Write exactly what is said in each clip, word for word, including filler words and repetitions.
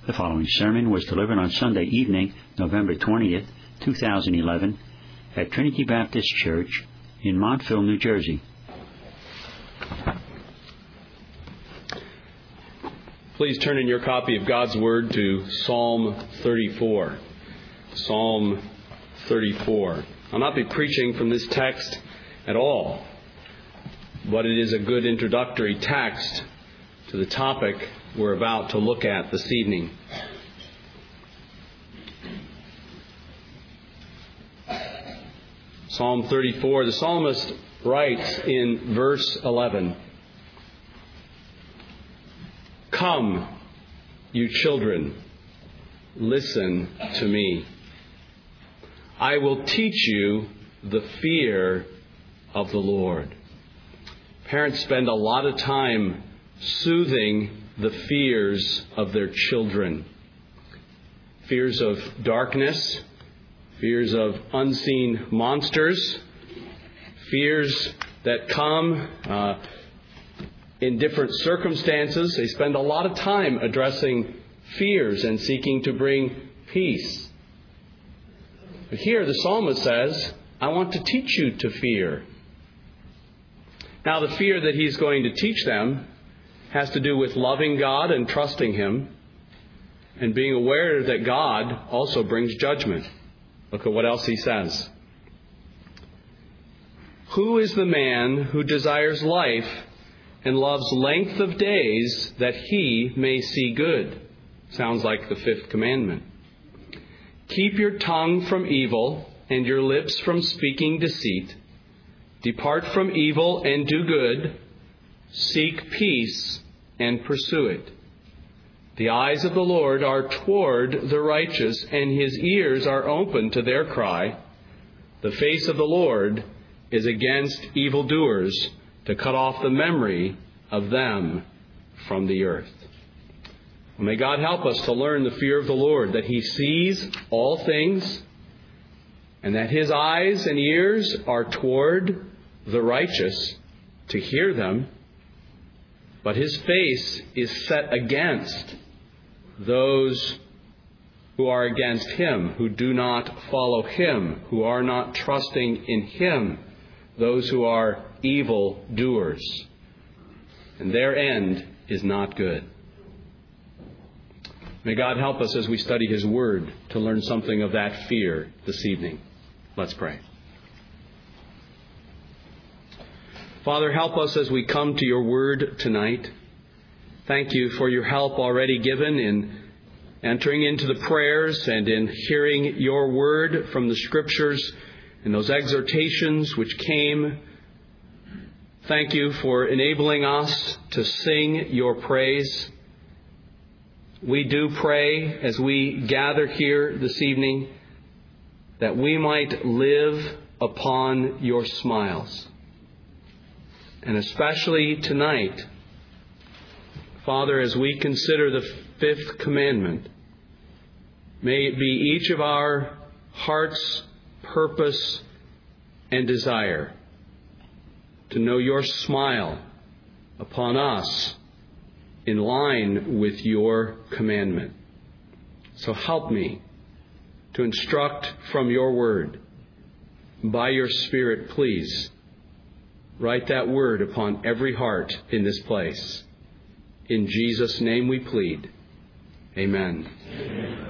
The following sermon was delivered on Sunday evening, November twentieth, two thousand eleven, at Trinity Baptist Church in Montville, New Jersey. Please turn in your copy of God's Word to Psalm thirty-four. Psalm thirty-four. I'll not be preaching from this text at all, but it is a good introductory text to the topic we're about to look at this evening. Psalm thirty-four, the psalmist writes in verse eleven, "Come, you children, listen to me. I will teach you the fear of the Lord." Parents spend a lot of time soothing the fears of their children. Fears of darkness, fears of unseen monsters, fears that come uh, in different circumstances. They spend a lot of time addressing fears and seeking to bring peace. But here the psalmist says, I want to teach you to fear. Now the fear that he's going to teach them has to do with loving God and trusting Him and being aware that God also brings judgment. Look at what else he says. "Who is the man who desires life and loves length of days that he may see good?" Sounds like the fifth commandment. "Keep your tongue from evil and your lips from speaking deceit. Depart from evil and do good. Seek peace and pursue it. The eyes of the Lord are toward the righteous, and His ears are open to their cry. The face of the Lord is against evildoers, to cut off the memory of them from the earth." Well, may God help us to learn the fear of the Lord, that He sees all things, and that His eyes and ears are toward the righteous to hear them, but His face is set against those who are against Him, who do not follow Him, who are not trusting in Him, those who are evil doers. And their end is not good. May God help us as we study His Word to learn something of that fear this evening. Let's pray. Father, help us as we come to your Word tonight. Thank you for your help already given in entering into the prayers and in hearing your Word from the Scriptures and those exhortations which came. Thank you for enabling us to sing your praise. We do pray as we gather here this evening that we might live upon your smiles. And especially tonight, Father, as we consider the fifth commandment, may it be each of our heart's purpose and desire to know your smile upon us in line with your commandment. So help me to instruct from your word. By your Spirit, please, write that word upon every heart in this place. In Jesus' name we plead. Amen. Amen.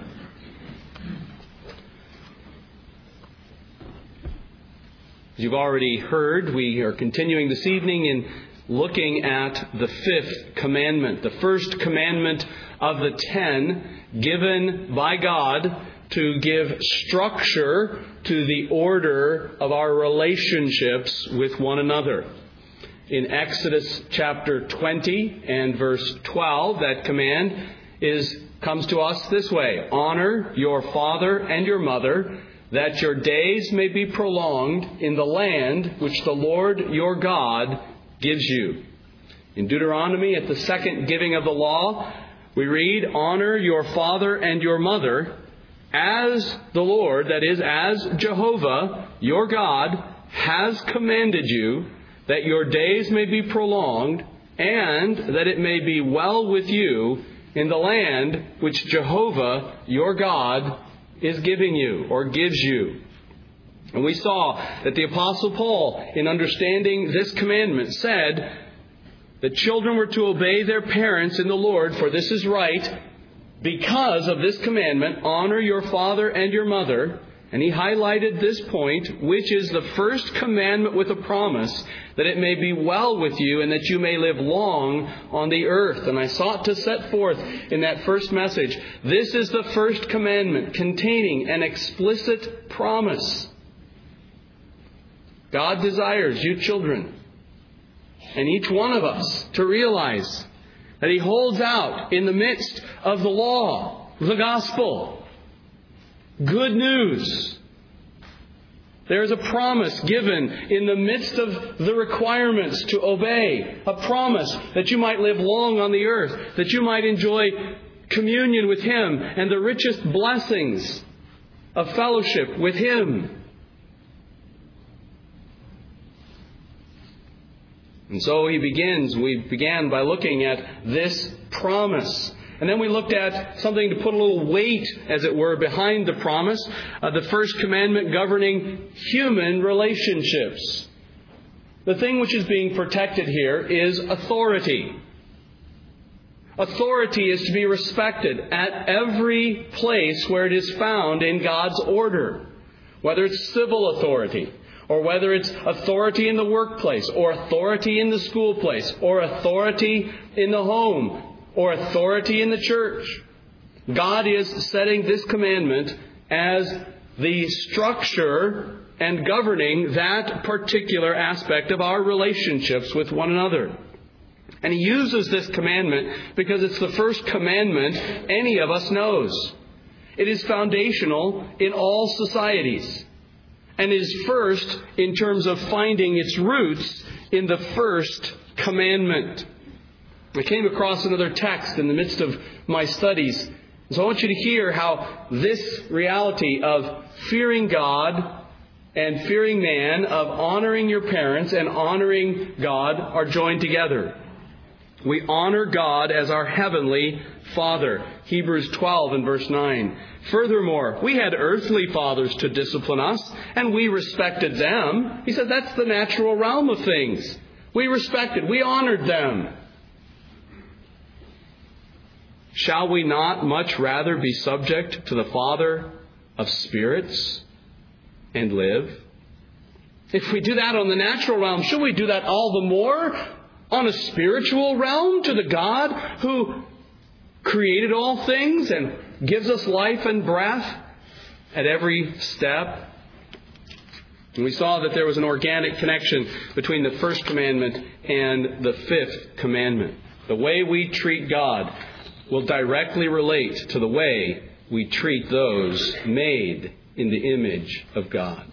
As you've already heard, we are continuing this evening in looking at the fifth commandment, the first commandment of the ten given by God to give structure to the order of our relationships with one another. In Exodus chapter twenty and verse twelve, that command is comes to us this way: "Honor your father and your mother, that your days may be prolonged in the land which the Lord your God gives you." In Deuteronomy, at the second giving of the law, we read, "Honor your father and your mother, as the Lord," that is, as Jehovah, your God, "has commanded you, that your days may be prolonged, and that it may be well with you, in the land which Jehovah, your God, is giving you or gives you. And we saw that the Apostle Paul, in understanding this commandment, said that children were to obey their parents in the Lord, for this is right. Because of this commandment, honor your father and your mother. And he highlighted this point, which is the first commandment with a promise, that it may be well with you and that you may live long on the earth. And I sought to set forth in that first message, this is the first commandment containing an explicit promise. God desires you children and each one of us to realize that He holds out in the midst of the law, the gospel, good news. There is a promise given in the midst of the requirements to obey. A promise that you might live long on the earth, that you might enjoy communion with Him and the richest blessings of fellowship with Him. And so he begins, we began by looking at this promise. And then we looked at something to put a little weight, as it were, behind the promise. Uh, the first commandment governing human relationships. The thing which is being protected here is authority. Authority is to be respected at every place where it is found in God's order. Whether it's civil authority, or whether it's authority in the workplace, or authority in the school place, or authority in the home, or authority in the church. God is setting this commandment as the structure and governing that particular aspect of our relationships with one another. And He uses this commandment because it's the first commandment any of us knows. It is foundational in all societies. And is first in terms of finding its roots in the first commandment. I came across another text in the midst of my studies. So I want you to hear how this reality of fearing God and fearing man, of honoring your parents and honoring God, are joined together. We honor God as our heavenly Father. Hebrews twelve and verse nine. Furthermore, we had earthly fathers to discipline us, and we respected them. He said that's the natural realm of things. We respected, we honored them. Shall we not much rather be subject to the Father of spirits and live? If we do that on the natural realm, should we do that all the more on a spiritual realm to the God who created all things and gives us life and breath at every step? And we saw that there was an organic connection between the first commandment and the fifth commandment. The way we treat God will directly relate to the way we treat those made in the image of God.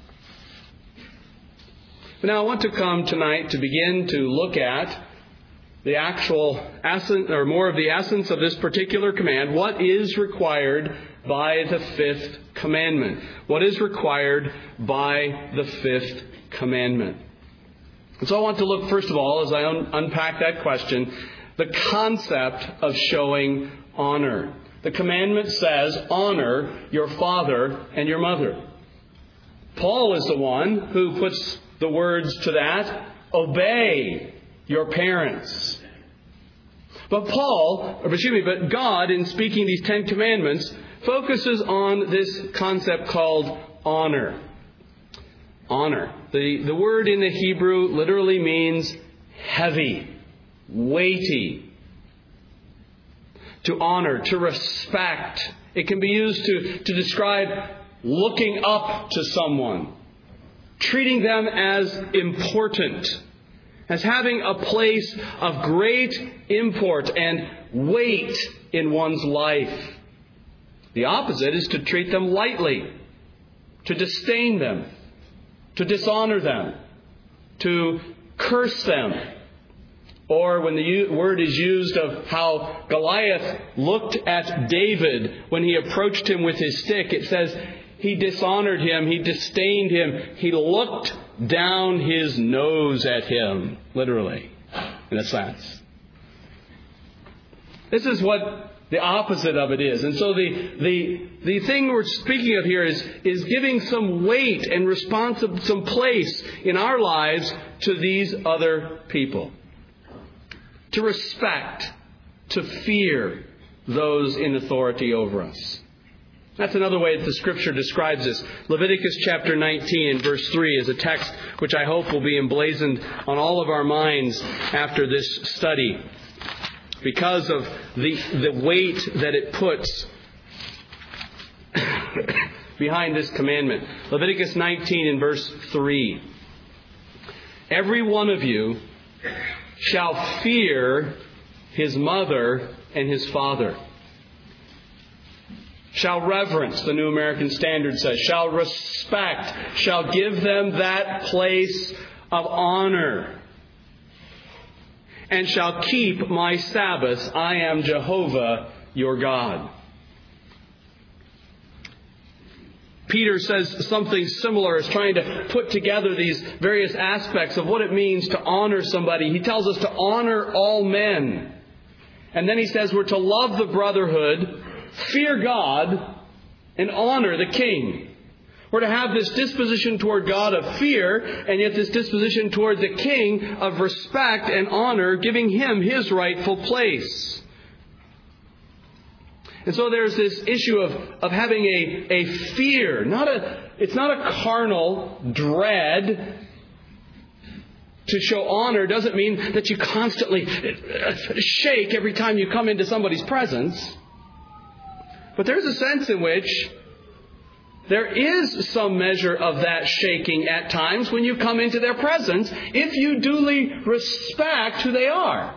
But now I want to come tonight to begin to look at the actual essence, or more of the essence of this particular command. What is required by the fifth commandment? What is required by the fifth commandment? And so I want to look, first of all, as I un- unpack that question, the concept of showing honor. The commandment says, honor your father and your mother. Paul is the one who puts the words to that, obey your parents. But Paul, or excuse me, but God, in speaking these Ten Commandments, focuses on this concept called honor. Honor. The, the word in the Hebrew literally means heavy, weighty. To honor, to respect. It can be used to, to describe looking up to someone, treating them as important, as having a place of great import and weight in one's life. The opposite is to treat them lightly, to disdain them, to dishonor them, to curse them. Or when the word is used of how Goliath looked at David when he approached him with his stick, it says he dishonored him, he disdained him, he looked down his nose at him, literally, in a sense. This is what The opposite of it is. And so the the the thing we're speaking of here is, is giving some weight and responsibility, some place in our lives to these other people. To respect, to fear those in authority over us. That's another way that the Scripture describes this. Leviticus chapter nineteen and verse three is a text which I hope will be emblazoned on all of our minds after this study, because of the, the weight that it puts behind this commandment. Leviticus nineteen and verse three. Every one of you shall fear his mother and his father. Shall reverence, the New American Standard says. Shall respect. Shall give them that place of honor. And shall keep my Sabbaths. I am Jehovah your God. Peter says something similar, is trying to put together these various aspects of what it means to honor somebody. He tells us to honor all men. And then he says we're to love the brotherhood, fear God, and honor the king. We're to have this disposition toward God of fear, and yet this disposition toward the king of respect and honor, giving him his rightful place. And so there's this issue of, of having a, a fear. Not a, it's not a carnal dread. To show honor doesn't mean that you constantly shake every time you come into somebody's presence. But there's a sense in which there is some measure of that shaking at times when you come into their presence, if you duly respect who they are.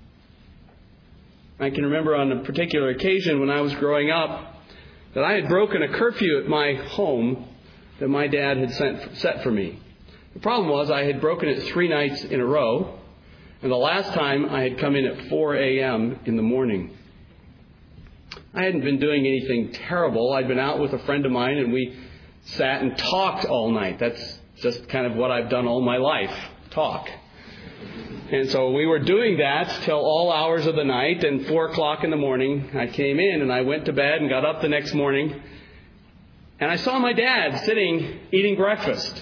I can remember on a particular occasion when I was growing up that I had broken a curfew at my home that my dad had sent, set for me. The problem was I had broken it three nights in a row, and the last time I had come in at four a.m. in the morning. I hadn't been doing anything terrible. I'd been out with a friend of mine, and we sat and talked all night. That's just kind of what I've done all my life, talk. And so we were doing that till all hours of the night, and four o'clock in the morning I came in, and I went to bed and got up the next morning, and I saw my dad sitting eating breakfast.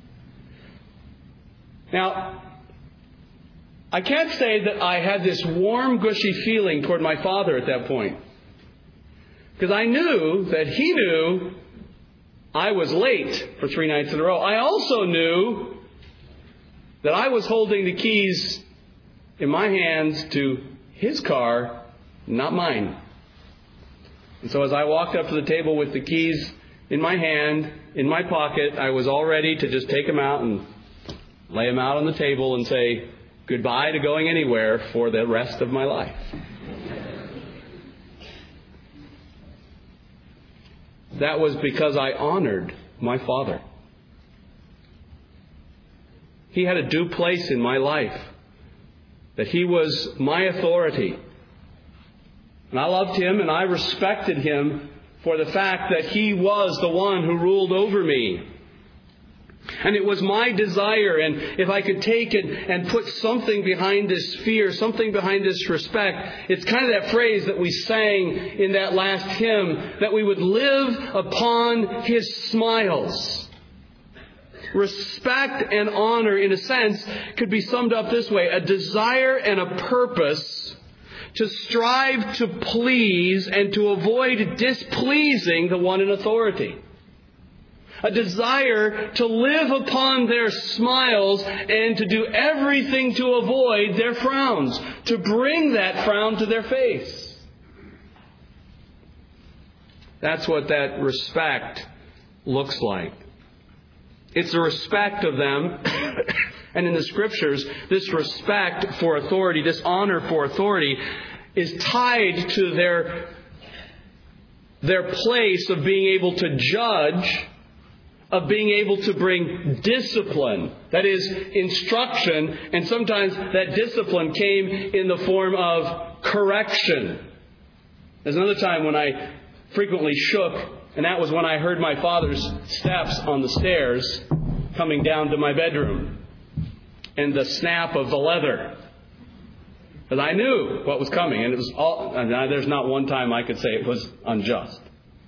Now, I can't say that I had this warm, gushy feeling toward my father at that point. Because I knew that he knew I was late for three nights in a row. I also knew that I was holding the keys in my hands to his car, not mine. And so as I walked up to the table with the keys in my hand, in my pocket, I was all ready to just take them out and lay them out on the table and say goodbye to going anywhere for the rest of my life. That was because I honored my father. He had a due place in my life. That he was my authority. And I loved him and I respected him for the fact that he was the one who ruled over me. And it was my desire, and if I could take it and put something behind this fear, something behind this respect, it's kind of that phrase that we sang in that last hymn, that we would live upon his smiles. Respect and honor, in a sense, could be summed up this way: a desire and a purpose to strive to please and to avoid displeasing the one in authority. A desire to live upon their smiles and to do everything to avoid their frowns, to bring that frown to their face. That's what that respect looks like. It's a respect of them. And in the Scriptures, this respect for authority, this honor for authority, is tied to their, their place of being able to judge, of being able to bring discipline, that is, instruction, and sometimes that discipline came in the form of correction. There's another time when I frequently shook, and that was when I heard my father's steps on the stairs coming down to my bedroom, and the snap of the leather. Because I knew what was coming, and it was all. And there's not one time I could say it was unjust.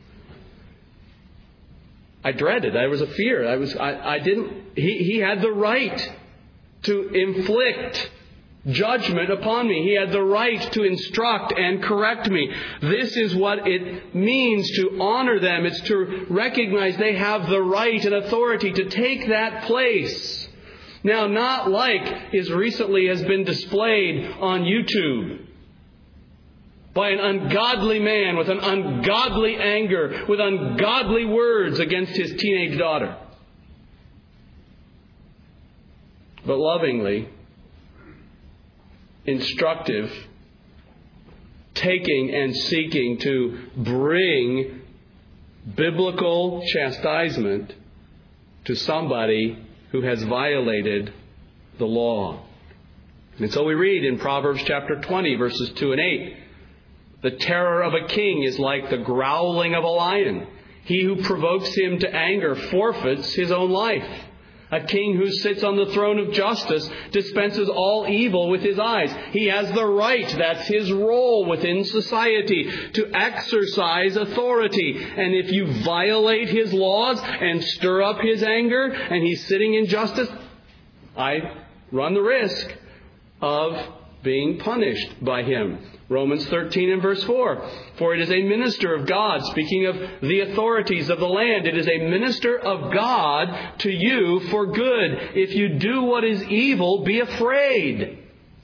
I dreaded. There was a fear. I was. I, I didn't. He, he had the right to inflict judgment upon me. He had the right to instruct and correct me. This is what it means to honor them. It's to recognize they have the right and authority to take that place. Now, not like as recently has been displayed on YouTube by an ungodly man with an ungodly anger, with ungodly words against his teenage daughter. But lovingly, instructive, taking and seeking to bring biblical chastisement to somebody who has violated the law. And so we read in Proverbs chapter twenty, verses two and eight, the terror of a king is like the growling of a lion. He who provokes him to anger forfeits his own life. A king who sits on the throne of justice dispenses all evil with his eyes. He has the right, that's his role within society, to exercise authority. And if you violate his laws and stir up his anger, and he's sitting in justice, I run the risk of being punished by him. Romans thirteen and verse four. For it is a minister of God, speaking of the authorities of the land, it is a minister of God to you for good. If you do what is evil, be afraid.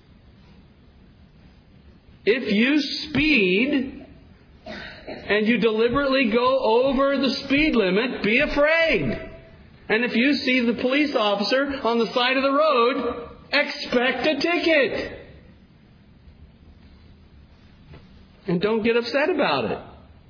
If you speed and you deliberately go over the speed limit, be afraid. And if you see the police officer on the side of the road, expect a ticket. And don't get upset about it.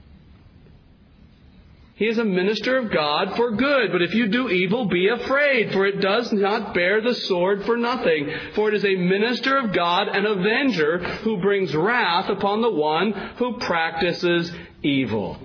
He is a minister of God for good. But if you do evil, be afraid, for it does not bear the sword for nothing. For it is a minister of God, an avenger, who brings wrath upon the one who practices evil.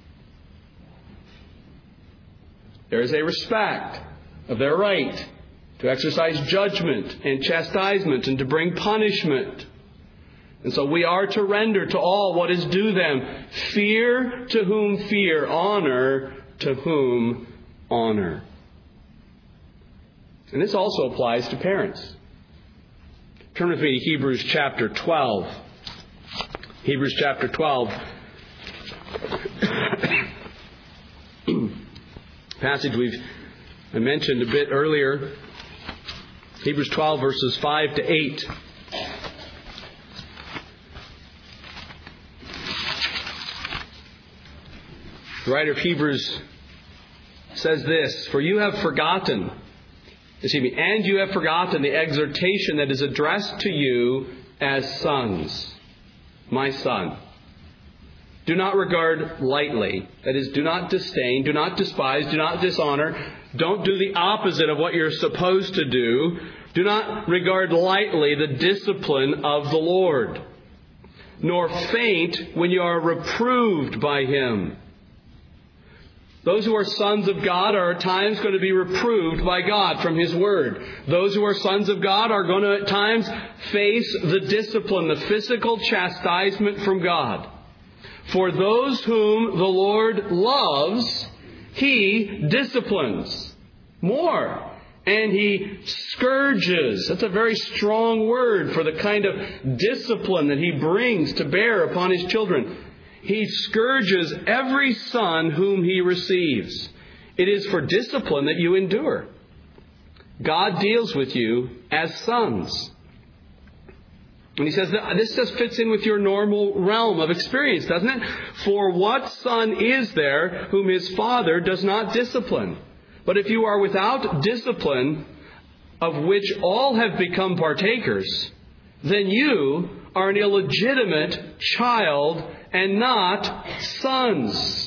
There is a respect of their right to exercise judgment and chastisement and to bring punishment. And so we are to render to all what is due them. Fear to whom fear, honor to whom honor. And this also applies to parents. Turn with me to Hebrews chapter twelve. Hebrews chapter twelve. Passage we've I mentioned a bit earlier. Hebrews twelve verses five to eight. The writer of Hebrews says this, For you have forgotten, excuse me, and you have forgotten the exhortation that is addressed to you as sons. My son, do not regard lightly, that is, do not disdain, do not despise, do not dishonor, don't do the opposite of what you're supposed to do. Do not regard lightly the discipline of the Lord, nor faint when you are reproved by Him. Those who are sons of God are at times going to be reproved by God from His Word. Those who are sons of God are going to at times face the discipline, the physical chastisement from God. For those whom the Lord loves, He disciplines more. And He scourges. That's a very strong word for the kind of discipline that He brings to bear upon His children. He scourges every son whom He receives. It is for discipline that you endure. God deals with you as sons. And He says that this just fits in with your normal realm of experience, doesn't it? For what son is there whom his father does not discipline? But if you are without discipline, of which all have become partakers, then you are an illegitimate child and not sons.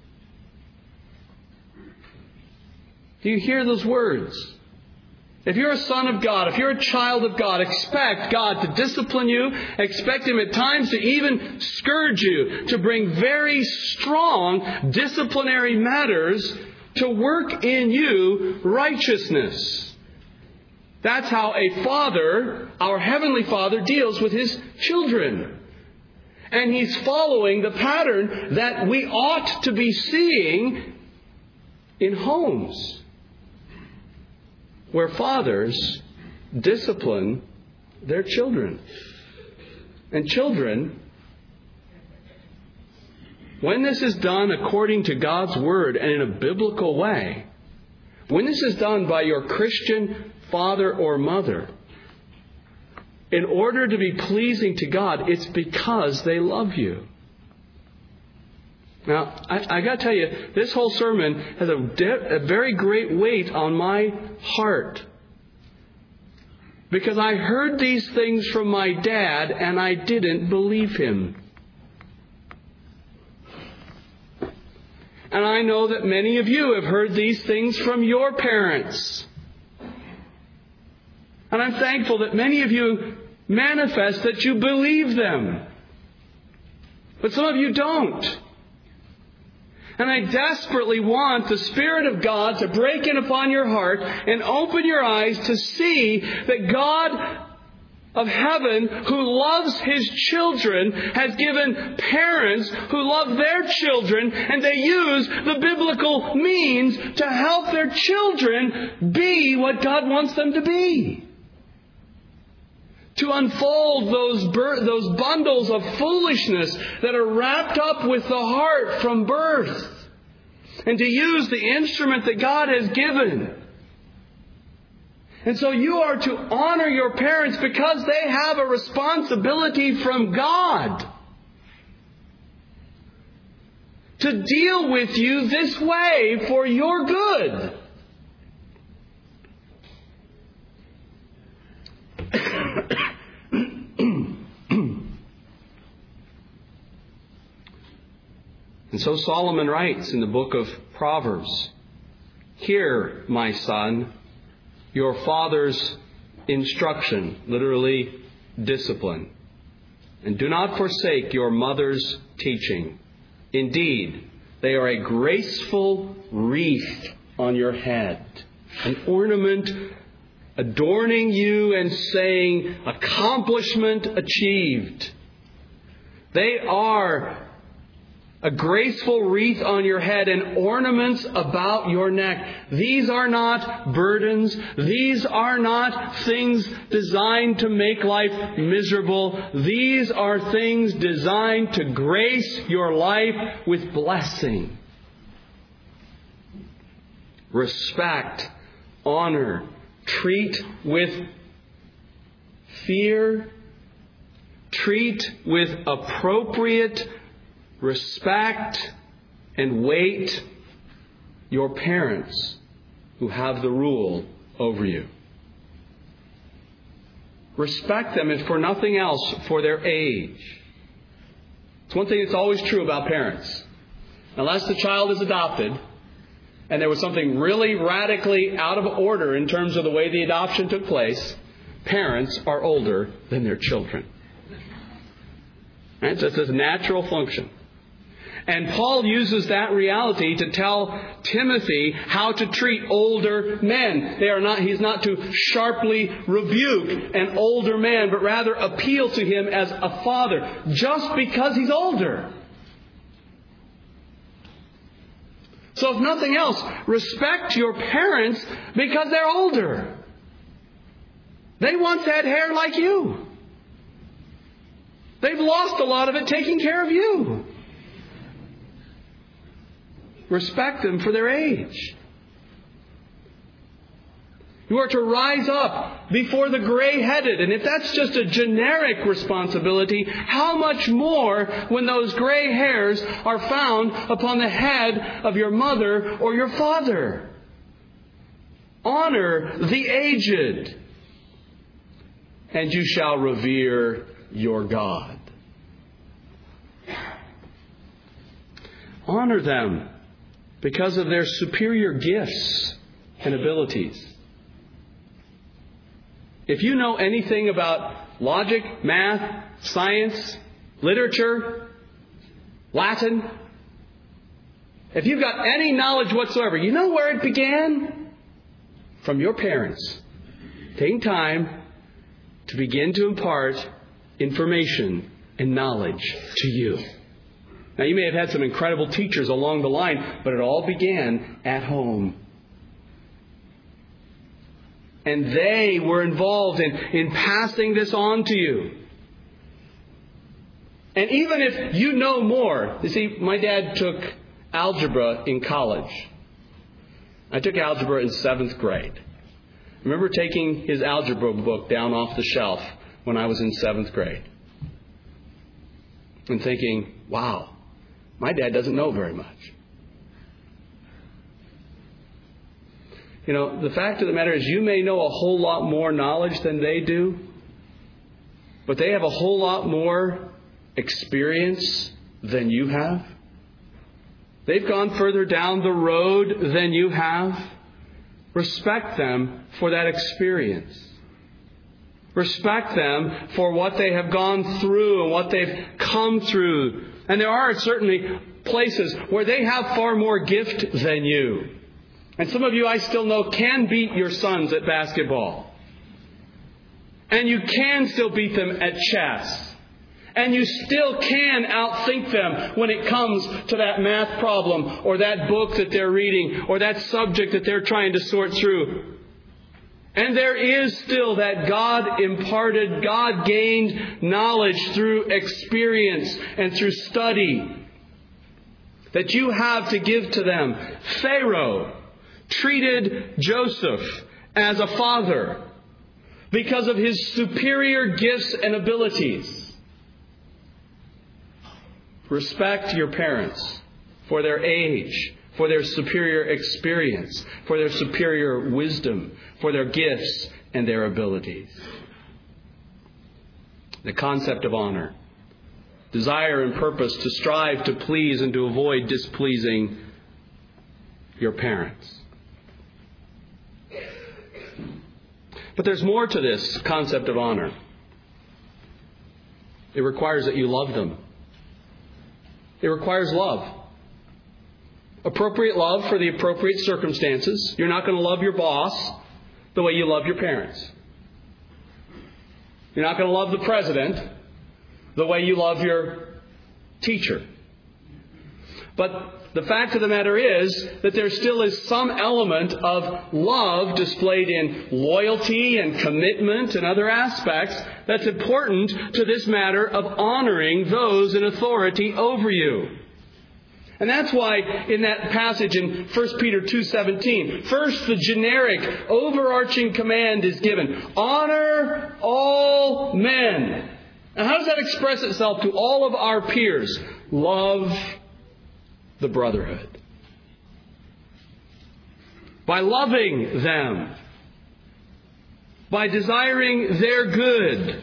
Do you hear those words? If you're a son of God, if you're a child of God, expect God to discipline you. Expect Him at times to even scourge you, to bring very strong disciplinary matters to work in you righteousness. That's how a father, our Heavenly Father, deals with His children. And He's following the pattern that we ought to be seeing in homes where fathers discipline their children. And children, when this is done according to God's Word and in a biblical way, when this is done by your Christian father or mother, in order to be pleasing to God, it's because they love you. Now, I, I got to tell you, this whole sermon has a, de- a very great weight on my heart. Because I heard these things from my dad and I didn't believe him. And I know that many of you have heard these things from your parents. And I'm thankful that many of you manifest that you believe them. But some of you don't. And I desperately want the Spirit of God to break in upon your heart and open your eyes to see that God of heaven, who loves His children, has given parents who love their children, and they use the biblical means to help their children be what God wants them to be. To unfold those bir- those bundles of foolishness that are wrapped up with the heart from birth. And to use the instrument that God has given. And so you are to honor your parents because they have a responsibility from God to deal with you this way for your good. And so Solomon writes in the book of Proverbs, "Hear, my son, your father's instruction," literally discipline, "and do not forsake your mother's teaching. Indeed, they are a graceful wreath on your head, an ornament adorning you and saying, accomplishment achieved." They are a graceful wreath on your head and ornaments about your neck. These are not burdens. These are not things designed to make life miserable. These are things designed to grace your life with blessing. Respect, honor, treat with fear, treat with appropriate respect and weight your parents who have the rule over you. Respect them, if for nothing else, for their age. It's one thing that's always true about parents. Unless the child is adopted, and there was something really radically out of order in terms of the way the adoption took place, parents are older than their children. Right? So it's a natural function. And Paul uses that reality to tell Timothy how to treat older men. They are not, he's not to sharply rebuke an older man, but rather appeal to him as a father, just because he's older. So if nothing else, respect your parents because they're older. They once had hair like you. They've lost a lot of it taking care of you. Respect them for their age. You are to rise up before the gray-headed. And if that's just a generic responsibility, how much more when those gray hairs are found upon the head of your mother or your father? Honor the aged, and you shall revere your God. Honor them because of their superior gifts and abilities. If you know anything about logic, math, science, literature, Latin, if you've got any knowledge whatsoever, you know where it began? From your parents. taking time to begin to impart information and knowledge to you. Now, you may have had some incredible teachers along the line, but it all began at home. And they were involved in, in passing this on to you. And even if you know more, you see, my dad took algebra in college. I took algebra in seventh grade. I remember taking his algebra book down off the shelf when I was in seventh grade. And thinking, wow, my dad doesn't know very much. You know, the fact of the matter is you may know a whole lot more knowledge than they do, but they have a whole lot more experience than you have. They've gone further down the road than you have. Respect them for that experience. Respect them for what they have gone through and what they've come through. And there are certainly places where they have far more gift than you. And some of you, I still know, can beat your sons at basketball. And you can still beat them at chess. And you still can outthink them when it comes to that math problem or that book that they're reading or that subject that they're trying to sort through. And there is still that God-imparted, God-gained knowledge through experience and through study that you have to give to them. Pharaoh treated Joseph as a father because of his superior gifts and abilities. Respect your parents for their age, for their superior experience, for their superior wisdom, for their gifts and their abilities. The concept of honor. Desire and purpose to strive to please and to avoid displeasing your parents. But there's more to this concept of honor. It requires that you love them. It requires love. Appropriate love for the appropriate circumstances. You're not going to love your boss the way you love your parents. You're not going to love the president the way you love your teacher. But the fact of the matter is that there still is some element of love displayed in loyalty and commitment and other aspects that's important to this matter of honoring those in authority over you. And that's why in that passage in First Peter two seventeen, first the generic overarching command is given. Honor all men. And how does that express itself to all of our peers? Love the brotherhood. By loving them. By desiring their good.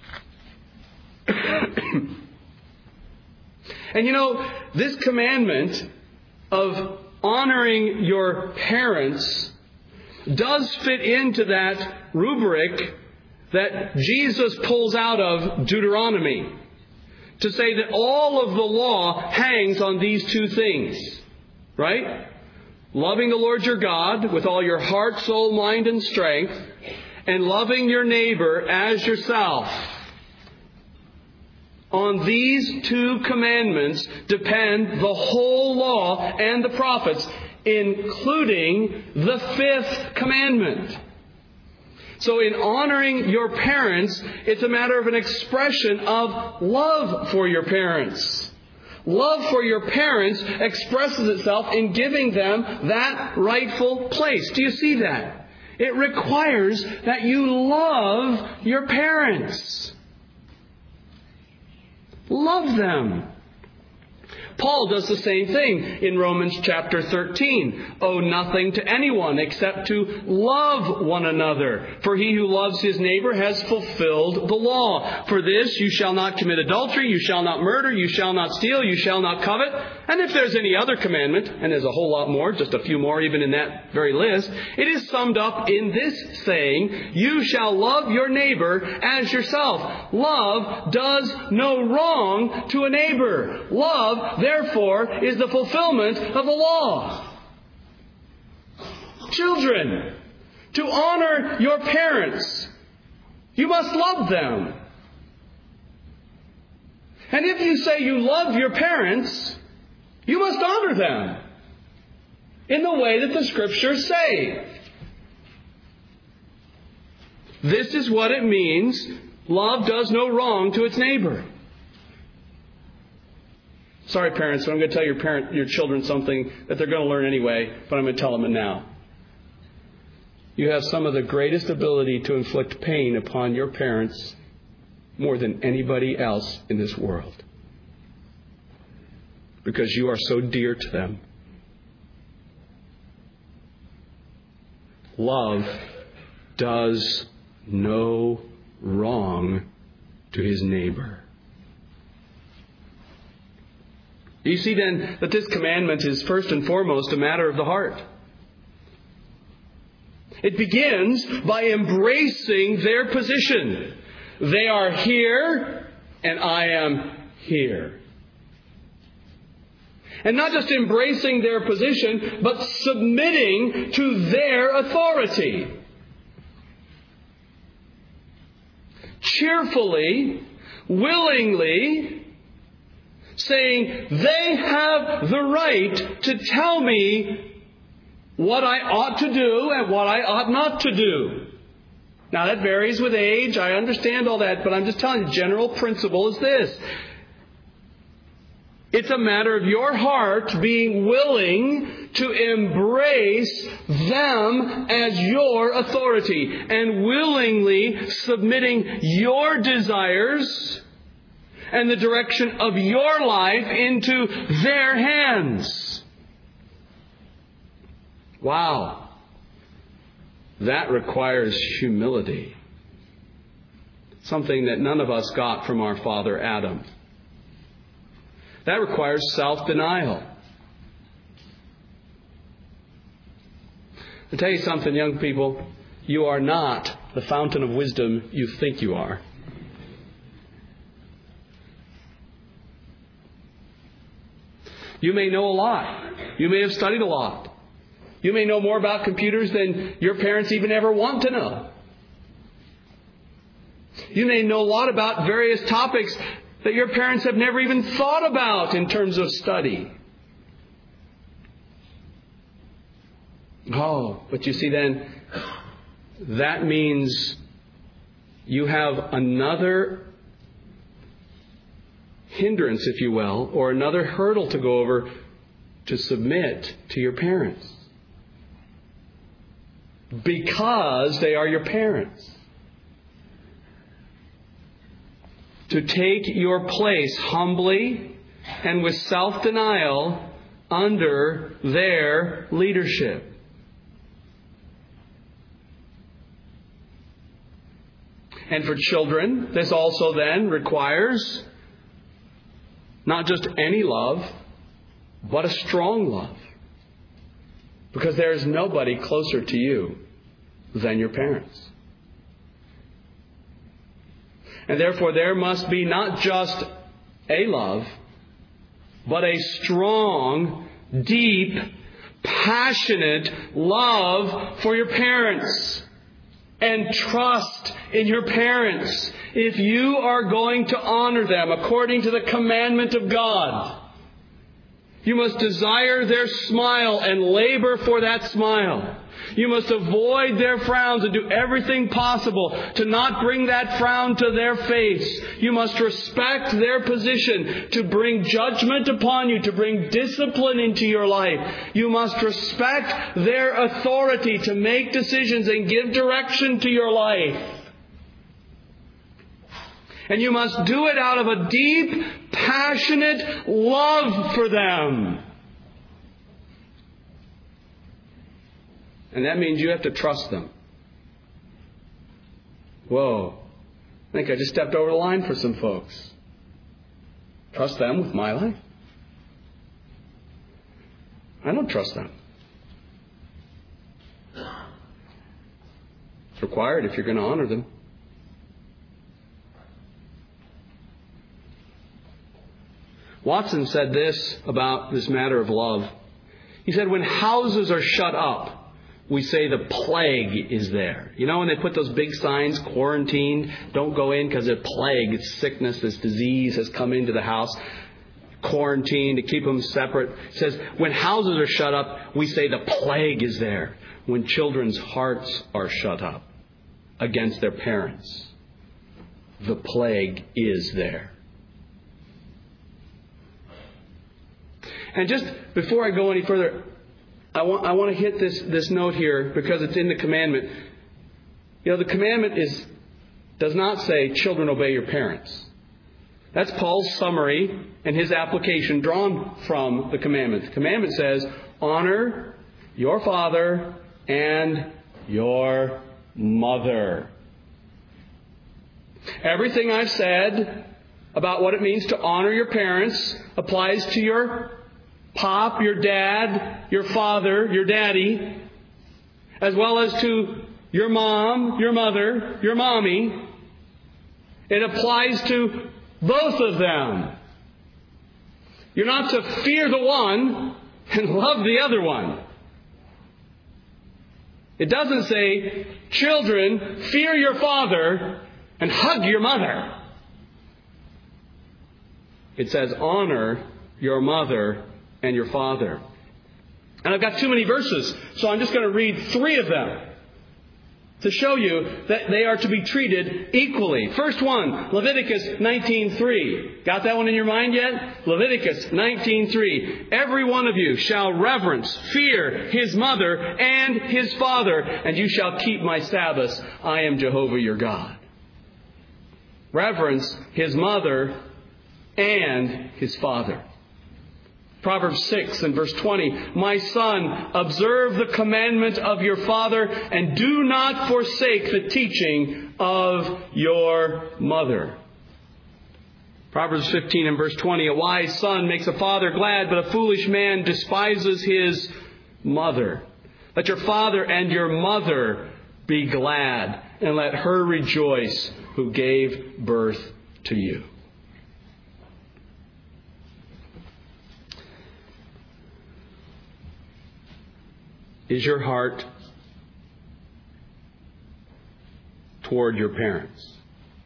And you know, this commandment of honoring your parents does fit into that rubric that Jesus pulls out of Deuteronomy to say that all of the law hangs on these two things. Right? Loving the Lord your God with all your heart, soul, mind, and strength, and loving your neighbor as yourself. On these two commandments depend the whole law and the prophets, including the fifth commandment. So in honoring your parents, it's a matter of an expression of love for your parents. Love for your parents expresses itself in giving them that rightful place. Do you see that? It requires that you love your parents. Love them. Paul does the same thing in Romans chapter thirteen. Owe nothing to anyone except to love one another. For he who loves his neighbor has fulfilled the law. For this, you shall not commit adultery, you shall not murder, you shall not steal, you shall not covet. And if there's any other commandment, and there's a whole lot more, just a few more even in that very list, it is summed up in this saying, you shall love your neighbor as yourself. Love does no wrong to a neighbor. Love, therefore, is the fulfillment of the law. Children, to honor your parents, you must love them. And if you say you love your parents, you must honor them in the way that the Scriptures say. This is what it means. Love does no wrong to its neighbor. Sorry, parents, but I'm going to tell your parent, your children something that they're going to learn anyway, but I'm going to tell them it now. You have some of the greatest ability to inflict pain upon your parents more than anybody else in this world, because you are so dear to them. Love does no wrong to his neighbor. You see then that this commandment is first and foremost a matter of the heart. It begins by embracing their position. They are here, and I am here. And not just embracing their position, but submitting to their authority. Cheerfully, willingly, saying, they have the right to tell me what I ought to do and what I ought not to do. Now that varies with age. I understand all that, but I'm just telling you, the general principle is this. It's a matter of your heart being willing to embrace them as your authority and willingly submitting your desires and the direction of your life into their hands. Wow. That requires humility. Something that none of us got from our father Adam. That requires self-denial. I'll tell you something, young people. You are not the fountain of wisdom you think you are. You may know a lot. You may have studied a lot. You may know more about computers than your parents even ever want to know. You may know a lot about various topics that your parents have never even thought about in terms of study. Oh, but you see then, that means you have another hindrance, if you will, or another hurdle to go over to submit to your parents. Because they are your parents. To take your place humbly and with self-denial under their leadership. And for children, this also then requires not just any love, but a strong love. Because there is nobody closer to you than your parents. And therefore there must be not just a love, but a strong, deep, passionate love for your parents. And trust in your parents. If you are going to honor them according to the commandment of God, you must desire their smile and labor for that smile. You must avoid their frowns and do everything possible to not bring that frown to their face. You must respect their position to bring judgment upon you, to bring discipline into your life. You must respect their authority to make decisions and give direction to your life. And you must do it out of a deep, passionate love for them. And that means you have to trust them. Whoa. I think I just stepped over the line for some folks. Trust them with my life? I don't trust them. It's required if you're going to honor them. Watson said this about this matter of love. He said, when houses are shut up we say the plague is there. You know when they put those big signs, quarantined, don't go in because a plague, it's sickness, this disease has come into the house. Quarantine to keep them separate. It says when houses are shut up, we say the plague is there. When children's hearts are shut up against their parents, the plague is there. And just before I go any further, I want, I want to hit this, this note here because it's in the commandment. You know, the commandment is does not say, children, obey your parents. That's Paul's summary and his application drawn from the commandment. The commandment says, honor your father and your mother. Everything I've said about what it means to honor your parents applies to your pop, your dad, your father, your daddy, as well as to your mom, your mother, your mommy. It applies to both of them. You're not to fear the one and love the other one. It doesn't say, children, fear your father and hug your mother. It says, honor your mother and your father. And I've got too many verses, so I'm just going to read three of them to show you that they are to be treated equally. First one, Leviticus nineteen three. Got that one in your mind yet? Leviticus nineteen three. Every one of you shall reverence, fear his mother and his father, and you shall keep my Sabbaths. I am Jehovah your God. Reverence his mother and his father. Proverbs six and verse twenty. My son, observe the commandment of your father and do not forsake the teaching of your mother. Proverbs fifteen and verse twenty. A wise son makes a father glad, but a foolish man despises his mother. Let your father and your mother be glad, and let her rejoice who gave birth to you. Is your heart toward your parents?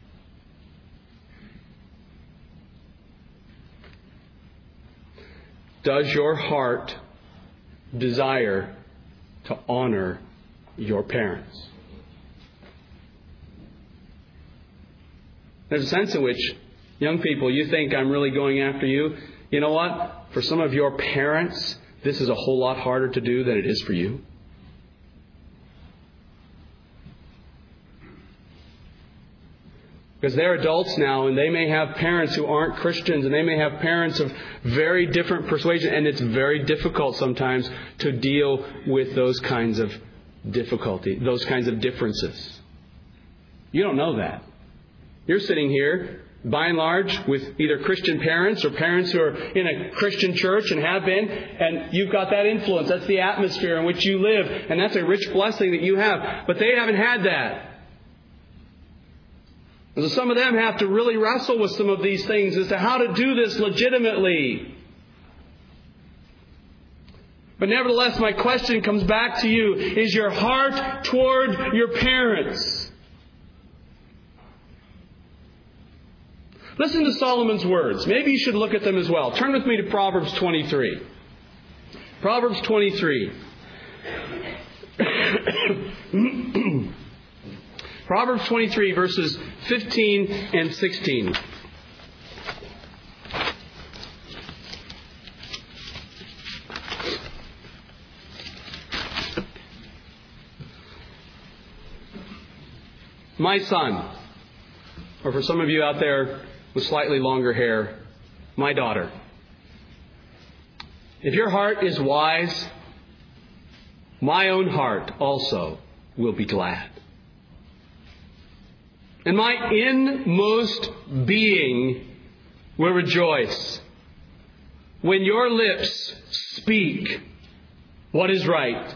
Does your heart desire to honor your parents? There's a sense in which, young people, you think I'm really going after you. You know what? For some of your parents, this is a whole lot harder to do than it is for you. Because they're adults now and they may have parents who aren't Christians and they may have parents of very different persuasion, and it's very difficult sometimes to deal with those kinds of difficulty, those kinds of differences. You don't know that. You're sitting here, by and large, with either Christian parents or parents who are in a Christian church and have been, and you've got that influence. That's the atmosphere in which you live, and that's a rich blessing that you have. But they haven't had that. And so some of them have to really wrestle with some of these things as to how to do this legitimately. But nevertheless, my question comes back to you. Is your heart toward your parents? Listen to Solomon's words. Maybe you should look at them as well. Turn with me to Proverbs twenty-three. Proverbs twenty-three. Proverbs twenty-three, verses fifteen and sixteen. My son, or for some of you out there with slightly longer hair, my daughter. If your heart is wise, my own heart also will be glad. And my inmost being will rejoice when your lips speak what is right.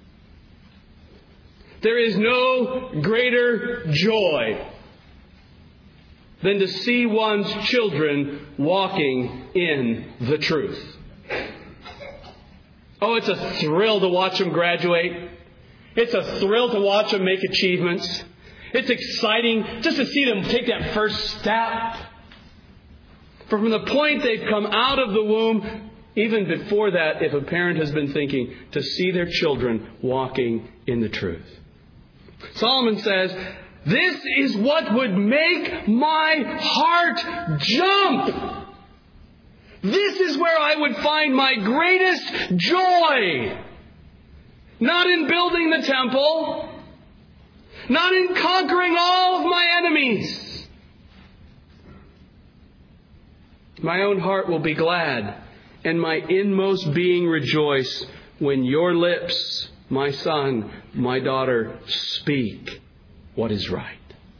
There is no greater joy than to see one's children walking in the truth. Oh, it's a thrill to watch them graduate. It's a thrill to watch them make achievements. It's exciting just to see them take that first step. From the point they've come out of the womb, even before that, if a parent has been thinking, to see their children walking in the truth. Solomon says, this is what would make my heart jump. This is where I would find my greatest joy. Not in building the temple. Not in conquering all of my enemies. My own heart will be glad, and my inmost being rejoice when your lips, my son, my daughter, speak what is right.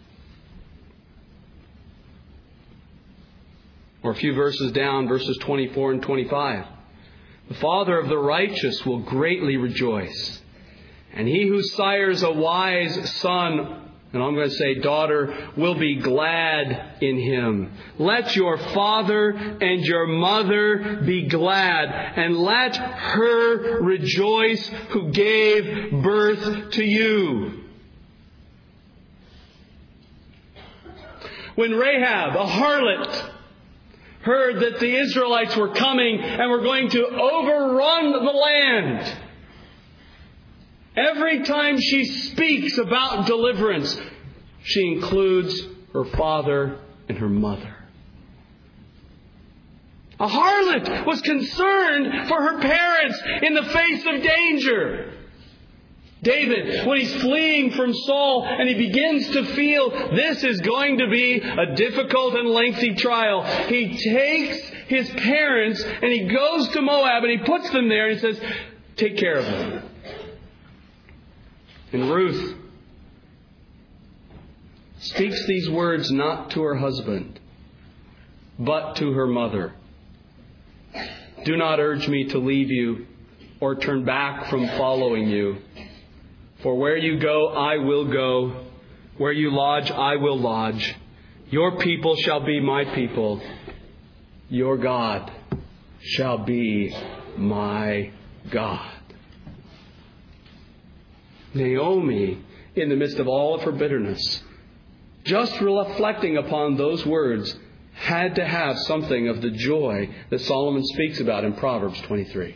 Or a few verses down, verses twenty-four and twenty-five. The father of the righteous will greatly rejoice, and he who sires a wise son, and I'm going to say daughter, will be glad in him. Let your father and your mother be glad, and let her rejoice who gave birth to you. When Rahab, a harlot, heard that the Israelites were coming and were going to overrun the land, every time she speaks about deliverance, she includes her father and her mother. A harlot was concerned for her parents in the face of danger. David, when he's fleeing from Saul and he begins to feel this is going to be a difficult and lengthy trial, he takes his parents and he goes to Moab and he puts them there and he says, take care of them. And Ruth speaks these words not to her husband, but to her mother. Do not urge me to leave you or turn back from following you. For where you go, I will go. Where you lodge, I will lodge. Your people shall be my people. Your God shall be my God. Naomi, in the midst of all of her bitterness, just reflecting upon those words, had to have something of the joy that Solomon speaks about in Proverbs twenty-three.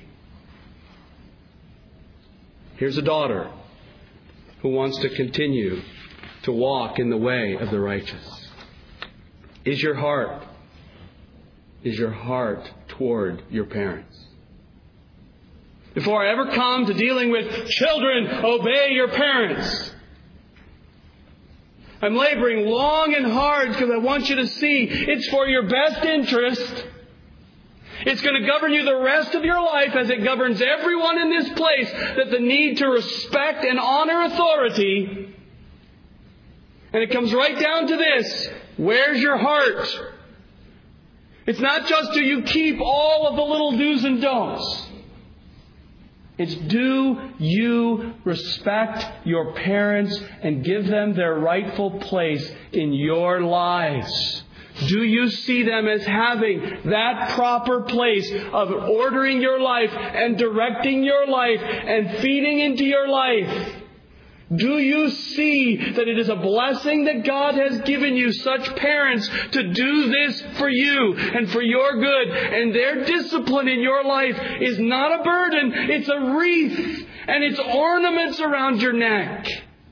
Here's a daughter who wants to continue to walk in the way of the righteous. Is your heart, is your heart toward your parents? Before I ever come to dealing with children, obey your parents. I'm laboring long and hard because I want you to see it's for your best interest. It's going to govern you the rest of your life as it governs everyone in this place, that the need to respect and honor authority. And it comes right down to this. Where's your heart? It's not just do you keep all of the little do's and don'ts. It's do you respect your parents and give them their rightful place in your lives? Do you see them as having that proper place of ordering your life and directing your life and feeding into your life? Do you see that it is a blessing that God has given you such parents to do this for you and for your good? And their discipline in your life is not a burden, it's a wreath and it's ornaments around your neck.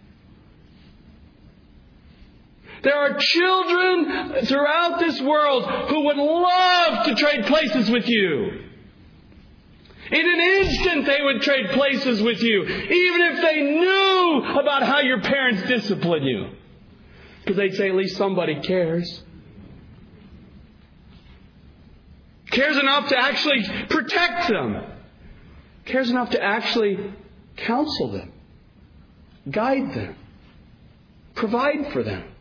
There are children throughout this world who would love to trade places with you. In an instant, they would trade places with you, even if they knew about how your parents discipline you. Because they'd say, at least somebody cares. Cares enough to actually protect them. Cares enough to actually counsel them, guide them, provide for them.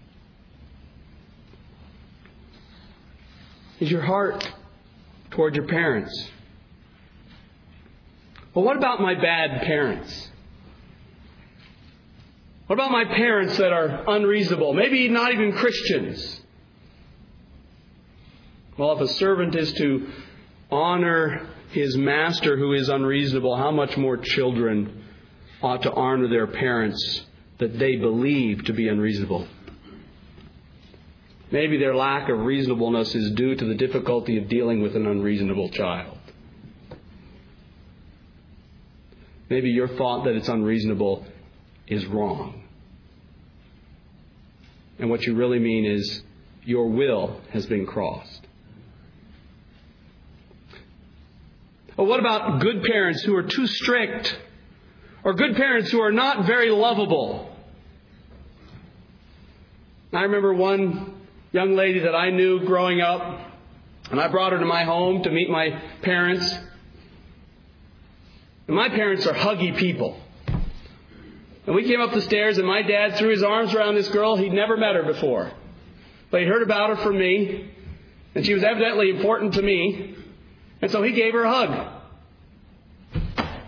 Is your heart toward your parents? Well, what about my bad parents? What about my parents that are unreasonable? Maybe not even Christians. Well, if a servant is to honor his master who is unreasonable, how much more children ought to honor their parents that they believe to be unreasonable. Maybe their lack of reasonableness is due to the difficulty of dealing with an unreasonable child. Maybe your thought that it's unreasonable is wrong. And what you really mean is your will has been crossed. Or what about good parents who are too strict? Or good parents who are not very lovable? I remember one young lady that I knew growing up, and I brought her to my home to meet my parents. And my parents are huggy people. And we came up the stairs, and my dad threw his arms around this girl. He'd never met her before. But he'd heard about her from me, and she was evidently important to me. And so he gave her a hug.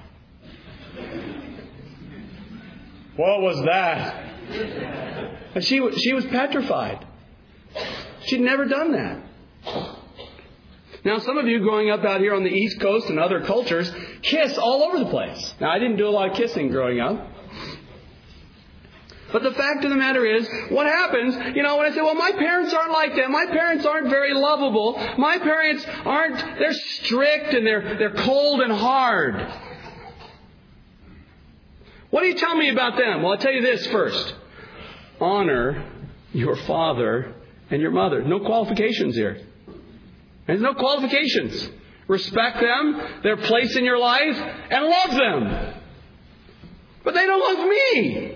What was that? And she, she was petrified. She'd never done that. Now, some of you growing up out here on the East Coast and other cultures kiss all over the place. Now, I didn't do a lot of kissing growing up. But the fact of the matter is, what happens, you know, when I say, well, my parents aren't like that. My parents aren't very lovable. My parents aren't, they're strict and they're, they're cold and hard. What do you tell me about them? Well, I'll tell you this first. Honor your father and your mother. No qualifications here. There's no qualifications. Respect them, their place in your life, and love them. But they don't love me.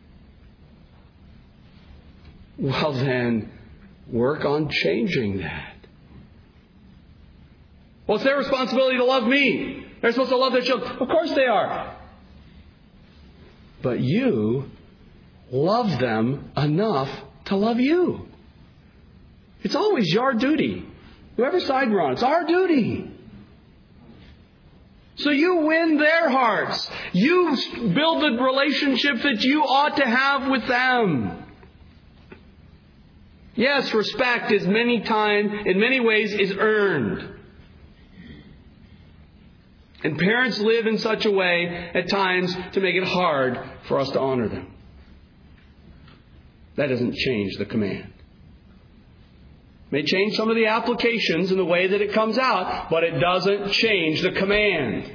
Well then, work on changing that. Well, it's their responsibility to love me. They're supposed to love their children. Of course they are. But you love them enough to love you. It's always your duty. Whoever side we're on, it's our duty. So you win their hearts. You build the relationship that you ought to have with them. Yes, respect is many times, in many ways, is earned. And parents live in such a way at times to make it hard for us to honor them. That doesn't change the command. It may change some of the applications in the way that it comes out, but it doesn't change the command.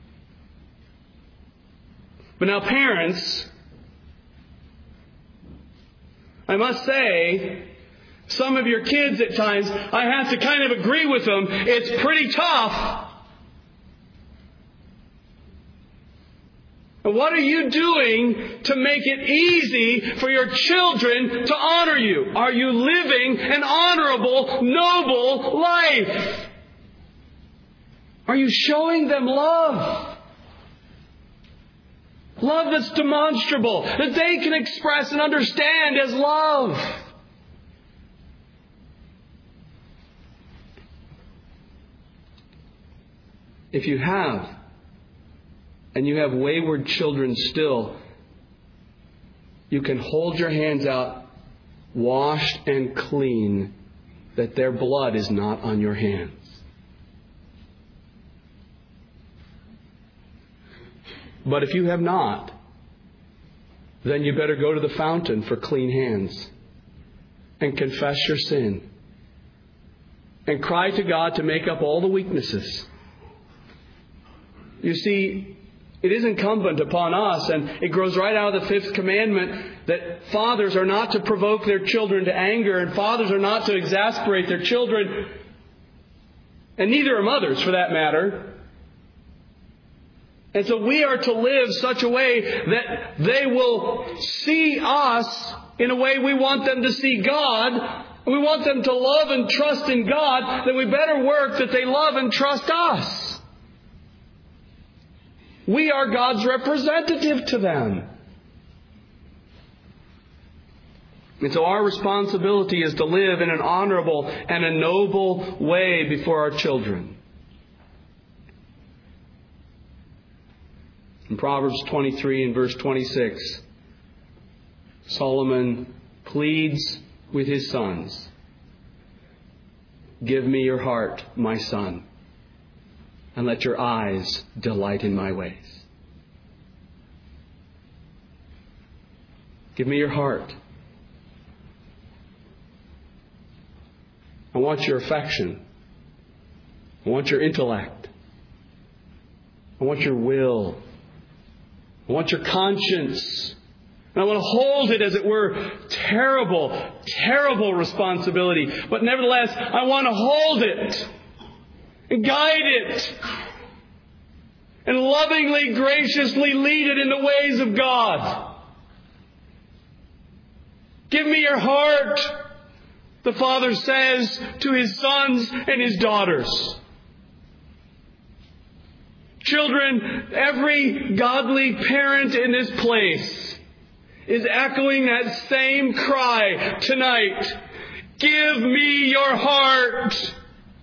But now parents, I must say, some of your kids at times, I have to kind of agree with them. It's pretty tough. And what are you doing to make it easy for your children to honor you? Are you living an honorable, noble life? Are you showing them love? Love that's demonstrable, that they can express and understand as love. If you have, and you have wayward children still, you can hold your hands out, washed and clean, that their blood is not on your hands. But if you have not, then you better go to the fountain for clean hands and confess your sin and cry to God to make up all the weaknesses. You see, it is incumbent upon us, and it grows right out of the fifth commandment, that fathers are not to provoke their children to anger, and fathers are not to exasperate their children, and neither are mothers for that matter. And so we are to live such a way that they will see us in a way we want them to see God, and we want them to love and trust in God. Then we better work that they love and trust us. We are God's representative to them. And so our responsibility is to live in an honorable and a noble way before our children. In Proverbs twenty-three and verse twenty-six, Solomon pleads with his sons, "Give me your heart, my son, and let your eyes delight in my ways." Give me your heart. I want your affection. I want your intellect. I want your will. I want your conscience. And I want to hold it, as it were, terrible, terrible responsibility. But nevertheless, I want to hold it and guide it and lovingly, graciously lead it in the ways of God. Give me your heart, the Father says to His sons and His daughters. Children, every godly parent in this place is echoing that same cry tonight. Give me your heart.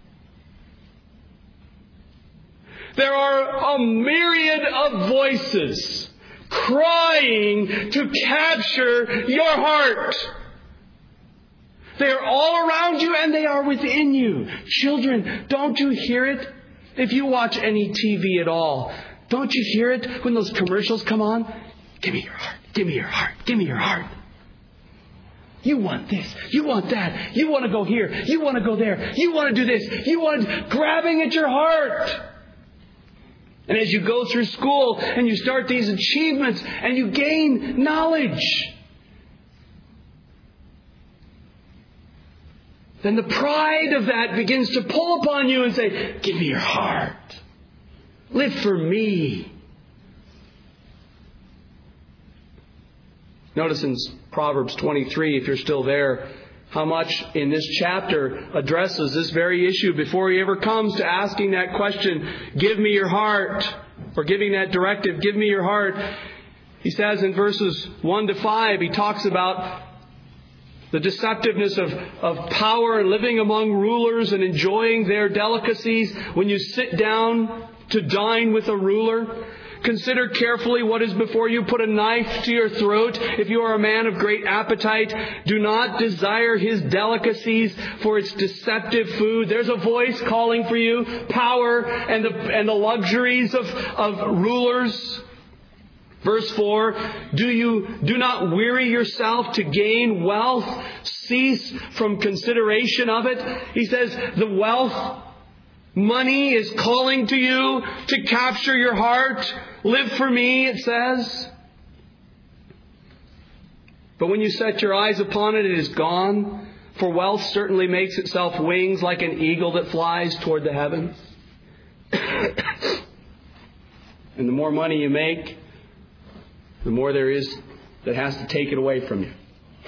There are a myriad of voices crying to capture your heart. They are all around you and they are within you. Children, don't you hear it? If you watch any T V at all, don't you hear it when those commercials come on? Give me your heart. Give me your heart. Give me your heart. You want this. You want that. You want to go here. You want to go there. You want to do this. You want grabbing at your heart. And as you go through school and you start these achievements and you gain knowledge, then the pride of that begins to pull upon you and say, give me your heart. Live for me. Notice in Proverbs twenty-three, if you're still there, how much in this chapter addresses this very issue before he ever comes to asking that question, give me your heart, or giving that directive, give me your heart. He says in verses one to five, he talks about the deceptiveness of, of power and living among rulers and enjoying their delicacies. When you sit down to dine with a ruler, consider carefully what is before you. Put a knife to your throat. If you are a man of great appetite, do not desire his delicacies, for it's deceptive food. There's a voice calling for you. Power and the, and the luxuries of, of rulers. Verse four, do you do not weary yourself to gain wealth. Cease from consideration of it. He says the wealth, money is calling to you to capture your heart. Live for me, it says. But when you set your eyes upon it, it is gone. For wealth certainly makes itself wings like an eagle that flies toward the heavens. And the more money you make, the more there is that has to take it away from you.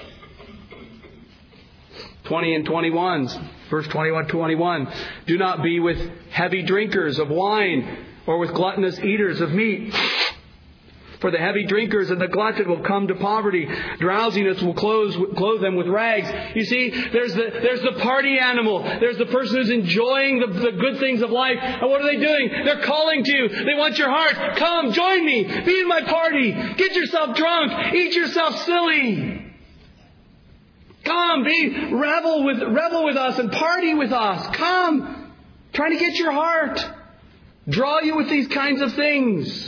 twenty and twenty-one, verse twenty-one, twenty-one. Do not be with heavy drinkers of wine or with gluttonous eaters of meat. For the heavy drinkers and the glutton will come to poverty. Drowsiness will clothe, clothe them with rags. You see, there's the, there's the party animal. There's the person who's enjoying the, the good things of life. And what are they doing? They're calling to you. They want your heart. Come, join me. Be in my party. Get yourself drunk. Eat yourself silly. Come, be revel with revel with us and party with us. Come. Trying to get your heart. Draw you with these kinds of things.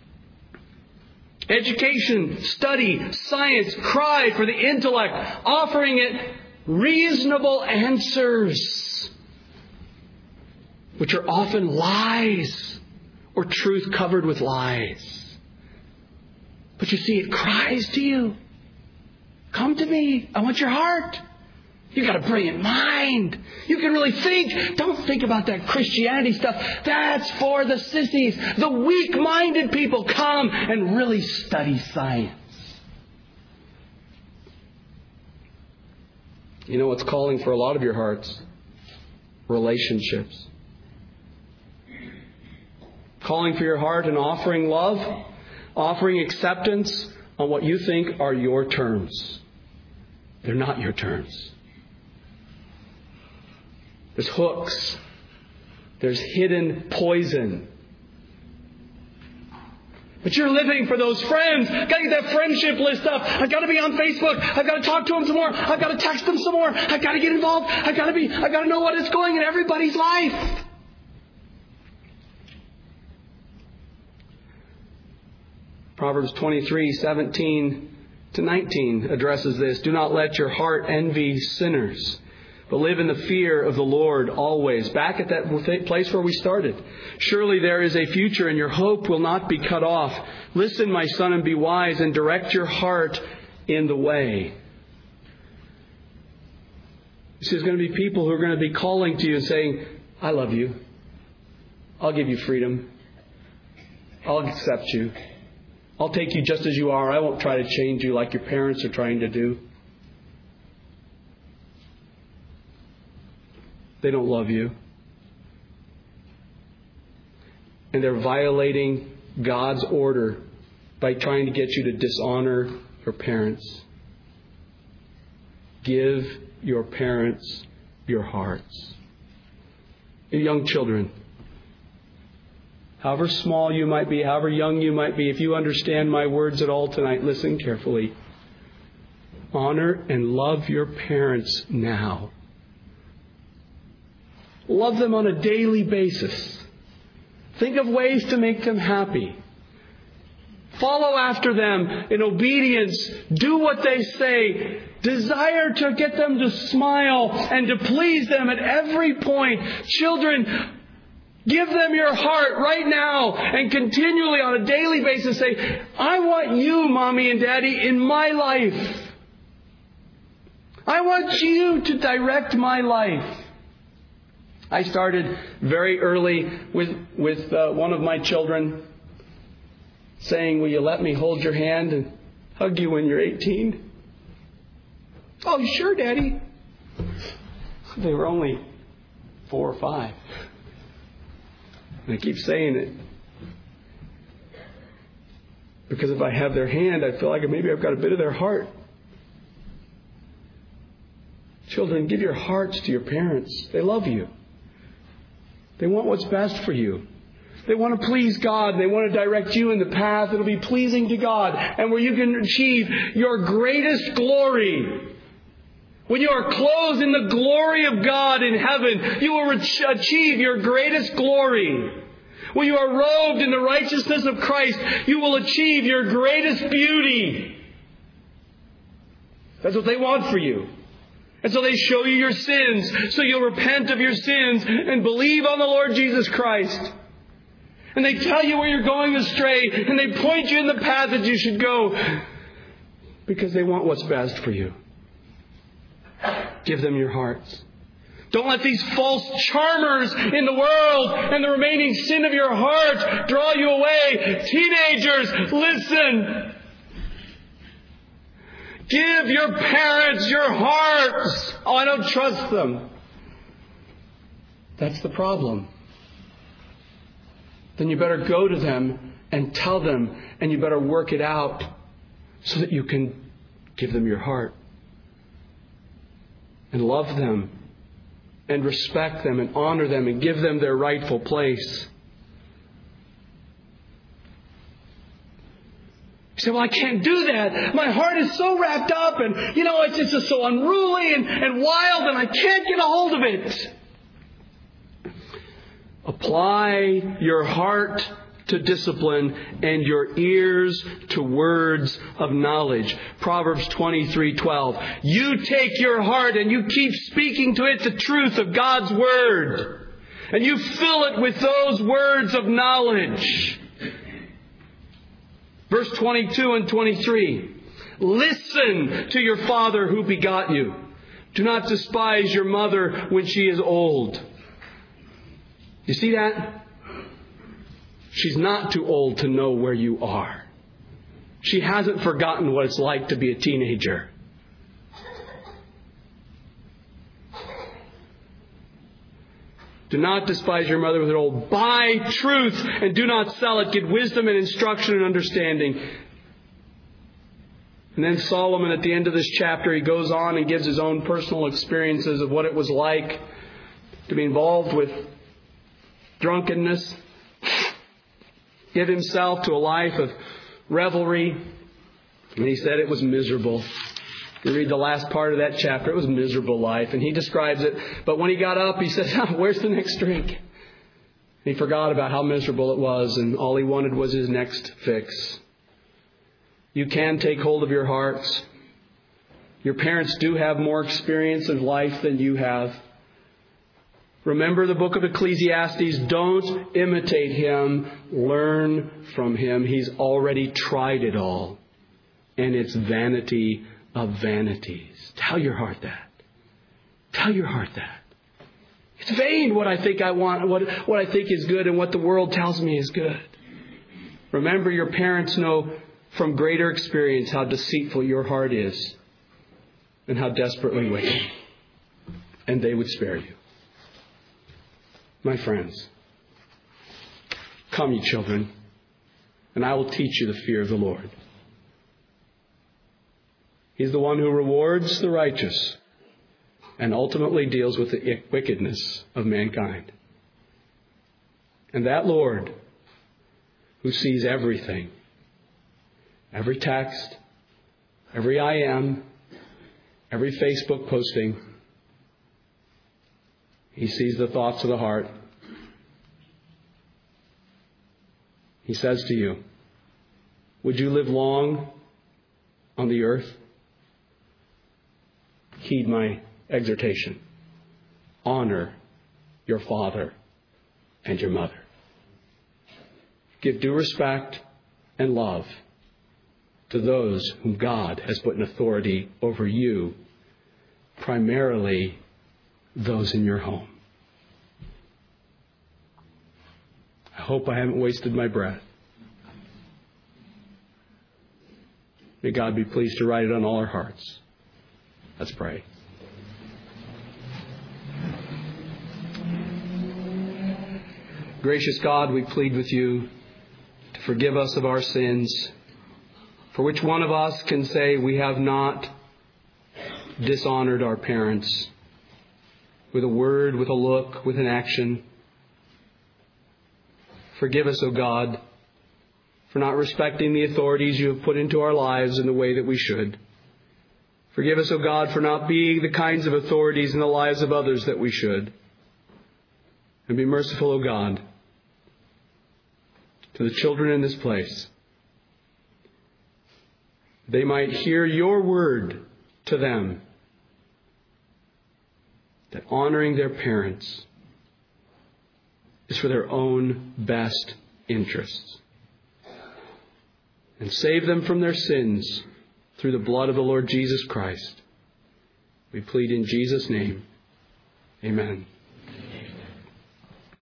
Education, study, science, cry for the intellect, offering it reasonable answers, which are often lies or truth covered with lies. But you see, it cries to you. Come to me. I want your heart. You've got a brilliant mind. You can really think. Don't think about that Christianity stuff. That's for the sissies, the weak-minded people. Come and really study science. You know what's calling for a lot of your hearts? Relationships. Calling for your heart and offering love, offering acceptance on what you think are your terms. They're not your terms. There's hooks. There's hidden poison. But you're living for those friends. Got to get that friendship list up. I've got to be on Facebook. I've got to talk to them some more. I've got to text them some more. I've got to get involved. I've got to be. I've got to know what is going in everybody's life. Proverbs twenty-three seventeen to nineteen addresses this. Do not let your heart envy sinners, but live in the fear of the Lord always. Back at that place where we started. Surely there is a future, and your hope will not be cut off. Listen, my son, and be wise, and direct your heart in the way. See, there's going to be people who are going to be calling to you and saying, I love you. I'll give you freedom. I'll accept you. I'll take you just as you are. I won't try to change you like your parents are trying to do. They don't love you. And they're violating God's order by trying to get you to dishonor your parents. Give your parents your hearts. Your young children, however small you might be, however young you might be, if you understand my words at all tonight, listen carefully. Honor and love your parents now. Love them on a daily basis. Think of ways to make them happy. Follow after them in obedience. Do what they say. Desire to get them to smile and to please them at every point. Children, give them your heart right now and continually on a daily basis say, I want you, Mommy and Daddy, in my life. I want you to direct my life. I started very early with, with uh, one of my children saying, will you let me hold your hand and hug you when you're eighteen? Oh, sure, Daddy. They were only four or five. And I keep saying it because if I have their hand, I feel like maybe I've got a bit of their heart. Children, give your hearts to your parents. They love you. They want what's best for you. They want to please God. They want to direct you in the path that will be pleasing to God and where you can achieve your greatest glory. When you are clothed in the glory of God in heaven, you will achieve your greatest glory. When you are robed in the righteousness of Christ, you will achieve your greatest beauty. That's what they want for you. And so they show you your sins, so you'll repent of your sins and believe on the Lord Jesus Christ. And they tell you where you're going astray, and they point you in the path that you should go, because they want what's best for you. Give them your hearts. Don't let these false charmers in the world and the remaining sin of your heart draw you away. Teenagers, listen. Give your parents your hearts. Oh, I don't trust them. That's the problem. Then you better go to them and tell them, and you better work it out so that you can give them your heart. And love them. And respect them and honor them and give them their rightful place. You say, well, I can't do that. My heart is so wrapped up and, you know, it's, it's just so unruly and, and wild and I can't get a hold of it. Apply your heart to discipline and your ears to words of knowledge. Proverbs twenty-three twelve. You take your heart and you keep speaking to it the truth of God's Word. And you fill it with those words of knowledge. Verse twenty-two and twenty-three. Listen to your father who begot you. Do not despise your mother when she is old. You see that? She's not too old to know where you are. She hasn't forgotten what it's like to be a teenager. Do not despise your mother with her old. Buy truth and do not sell it. Get wisdom and instruction and understanding. And then Solomon, at the end of this chapter, he goes on and gives his own personal experiences of what it was like to be involved with drunkenness, give himself to a life of revelry. And he said it was miserable. You read the last part of that chapter, it was a miserable life. And he describes it. But when he got up, he said, oh, where's the next drink? He forgot about how miserable it was, and all he wanted was his next fix. You can take hold of your hearts. Your parents do have more experience of life than you have. Remember the book of Ecclesiastes. Don't imitate him. Learn from him. He's already tried it all. And it's vanity of vanities. Tell your heart that. Tell your heart that. It's vain what I think I want, what, what I think is good, and what the world tells me is good. Remember, your parents know from greater experience how deceitful your heart is and how desperately wicked. And they would spare you. My friends, come, ye children, and I will teach you the fear of the Lord. He's the one who rewards the righteous and ultimately deals with the wickedness of mankind. And that Lord, who sees everything, every text, every I M, every Facebook posting, he sees the thoughts of the heart. He says to you, would you live long on the earth? Heed my exhortation. Honor your father and your mother. Give due respect and love to those whom God has put in authority over you, primarily those in your home. I hope I haven't wasted my breath. May God be pleased to write it on all our hearts. Let's pray. Gracious God, we plead with you to forgive us of our sins, for which one of us can say we have not dishonored our parents with a word, with a look, with an action. Forgive us, O God, for not respecting the authorities you have put into our lives in the way that we should. Forgive us, O God, for not being the kinds of authorities in the lives of others that we should. And be merciful, O God, to the children in this place. They might hear your word to them, that honoring their parents is for their own best interests. And save them from their sins through the blood of the Lord Jesus Christ. We plead in Jesus' name. Amen.